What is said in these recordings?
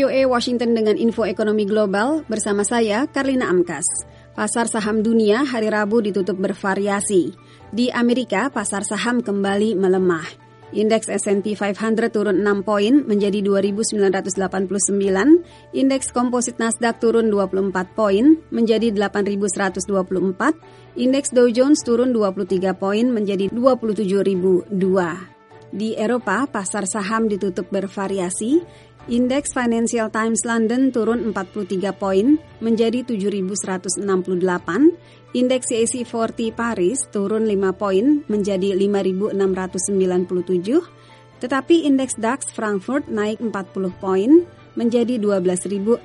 VOA Washington dengan info ekonomi global bersama saya, Karlina Amkas. Pasar saham dunia hari Rabu ditutup bervariasi. Di Amerika, pasar saham kembali melemah. Indeks S&P 500 turun 6 poin menjadi 2.989. Indeks komposit Nasdaq turun 24 poin menjadi 8.124. Indeks Dow Jones turun 23 poin menjadi 27.002. Di Eropa, pasar saham ditutup bervariasi. Indeks Financial Times London turun 43 poin menjadi 7.168. Indeks CAC 40 Paris turun 5 poin menjadi 5.697. Tetapi indeks DAX Frankfurt naik 40 poin menjadi 12.670.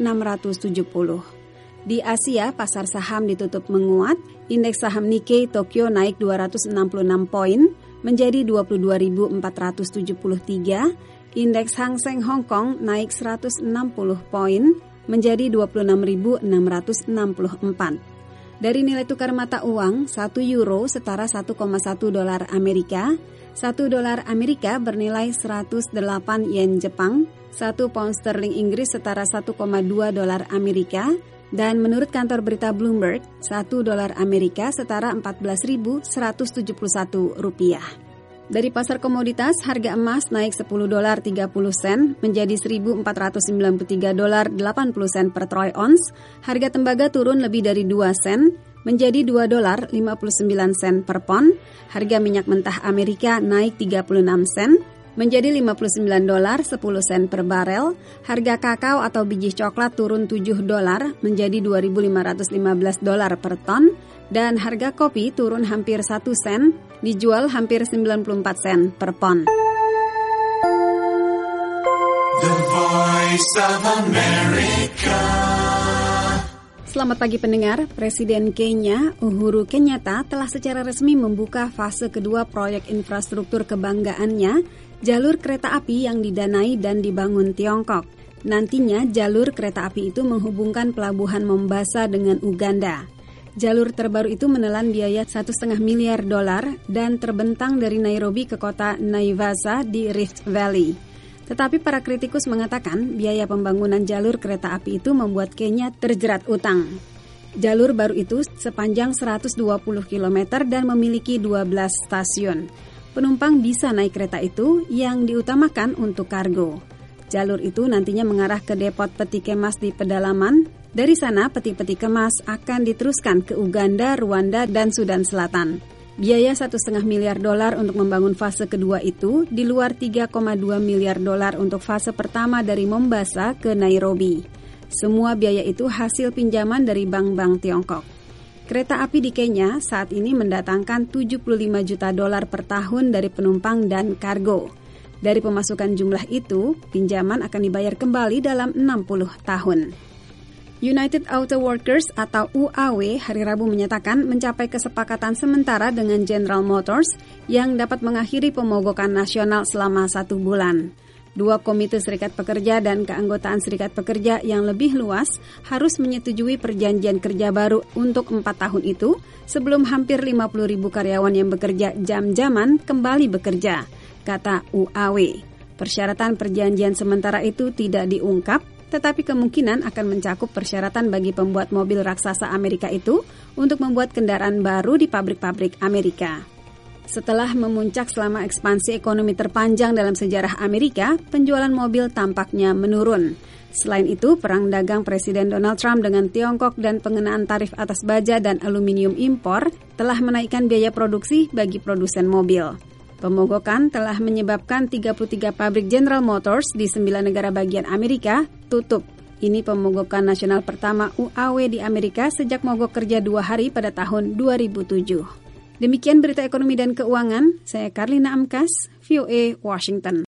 Di Asia, pasar saham ditutup menguat. Indeks saham Nikkei Tokyo naik 266 poin menjadi 22.473. Indeks Hang Seng Hong Kong naik 160 poin menjadi 26.664. Dari nilai tukar mata uang, 1 euro setara 1,1 dolar Amerika, 1 dolar Amerika bernilai 108 yen Jepang, 1 pound sterling Inggris setara 1,2 dolar Amerika, dan menurut kantor berita Bloomberg, 1 dolar Amerika setara 14.171 rupiah. Dari pasar komoditas, harga emas naik 10 dolar 30 sen menjadi 1.493 dolar 80 sen per troy ounce. Harga tembaga turun lebih dari 2 sen menjadi 2 dolar 59 sen per pon. Harga minyak mentah Amerika naik 36 sen menjadi 59 dolar 10 sen per barel. Harga kakao atau biji coklat turun 7 dolar menjadi 2.515 dolar per ton. Dan harga kopi turun hampir 1 sen, dijual hampir 94 sen per pon. The Voice of America. Selamat pagi pendengar, Presiden Kenya Uhuru Kenyatta telah secara resmi membuka fase kedua proyek infrastruktur kebanggaannya, jalur kereta api yang didanai dan dibangun Tiongkok. Nantinya jalur kereta api itu menghubungkan pelabuhan Mombasa dengan Uganda. Jalur terbaru itu menelan biaya $1,5 miliar dan terbentang dari Nairobi ke kota Naivasha di Rift Valley. Tetapi para kritikus mengatakan biaya pembangunan jalur kereta api itu membuat Kenya terjerat utang. Jalur baru itu sepanjang 120 km dan memiliki 12 stasiun. Penumpang bisa naik kereta itu yang diutamakan untuk kargo. Jalur itu nantinya mengarah ke depot peti kemas di pedalaman. Dari sana, peti-peti kemas akan diteruskan ke Uganda, Rwanda, dan Sudan Selatan. Biaya $1,5 miliar untuk membangun fase kedua itu, di luar $3,2 miliar untuk fase pertama dari Mombasa ke Nairobi. Semua biaya itu hasil pinjaman dari bank-bank Tiongkok. Kereta api di Kenya saat ini mendatangkan $75 juta per tahun dari penumpang dan kargo. Dari pemasukan jumlah itu, pinjaman akan dibayar kembali dalam 60 tahun. United Auto Workers atau UAW hari Rabu menyatakan mencapai kesepakatan sementara dengan General Motors yang dapat mengakhiri pemogokan nasional selama 1 bulan. 2 komite serikat pekerja dan keanggotaan serikat pekerja yang lebih luas harus menyetujui perjanjian kerja baru untuk 4 tahun itu sebelum hampir 50.000 karyawan yang bekerja jam-jaman kembali bekerja, kata UAW. Persyaratan perjanjian sementara itu tidak diungkap, tetapi kemungkinan akan mencakup persyaratan bagi pembuat mobil raksasa Amerika itu untuk membuat kendaraan baru di pabrik-pabrik Amerika. Setelah memuncak selama ekspansi ekonomi terpanjang dalam sejarah Amerika, penjualan mobil tampaknya menurun. Selain itu, perang dagang Presiden Donald Trump dengan Tiongkok dan pengenaan tarif atas baja dan aluminium impor telah menaikkan biaya produksi bagi produsen mobil. Pemogokan telah menyebabkan 33 pabrik General Motors di 9 negara bagian Amerika tutup. Ini pemogokan nasional pertama UAW di Amerika sejak mogok kerja 2 hari pada tahun 2007. Demikian berita ekonomi dan keuangan, saya Karlina Amkas, VOA Washington.